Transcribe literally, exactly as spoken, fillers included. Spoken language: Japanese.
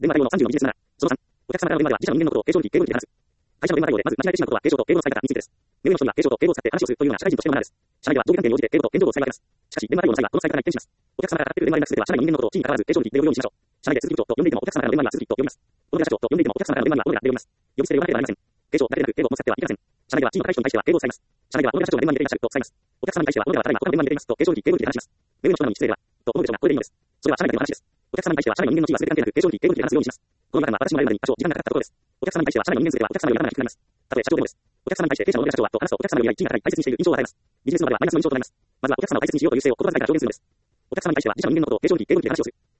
電話対応のさんじゅうのビジネスなら、そのさん、お客様からの電話では自社の人間のことを継承に敬語にて話す。会社の電話対応でまず間違いてしまうことは継承と敬語の使い方についてです。目上の人には継承と敬語を使って話をするというのが社会人としてのマナーです。社内では上下関係に応じて敬語と謙譲を使い分けます。しかし、電話対応の際はこの使い方が一転します。お客様からかかってくる電話連絡すべては社内の人間のことを地に関わらず継承にで呼ぶようにしましょう。社内で鈴木部長と呼んでいてもお客様からの電話には鈴木と呼びます。小野寺社長と呼んでいてもお客様からの電話には小野寺で呼びます。呼び捨てで呼ばなければなりません。継承だけでなく敬語も使ってはいけません。社内ではチームの会長に対しては敬語を使います。社内では小野寺社長が電話に出ていらっしゃると使います。お客様に対しては小野寺はただいま他の電話に出ていますと継承に敬語にて話します。目上の人なのに失礼では、と小野寺長がこれでいいのです。それは社内だけの話です。お客様に対しては社内の人間の地位は全て関係なく継承に敬語にて話すようにします。この中では私も我々に多少時間がかかったことです。お客様に対しては社内の人間数ではお客様より頭が低くなります。たとえ社長でもです。お客様に対して経営者の小野寺社長はと話すとお客様よりや地位が高い大切にしている印象を与えます。ビジネスの場ではマイナスの印象となります。まずはお客様を大切にしようという姿勢を心がけたら表現するのです。お客様に対しては自社の人間のことを継承に敬語にて話をする。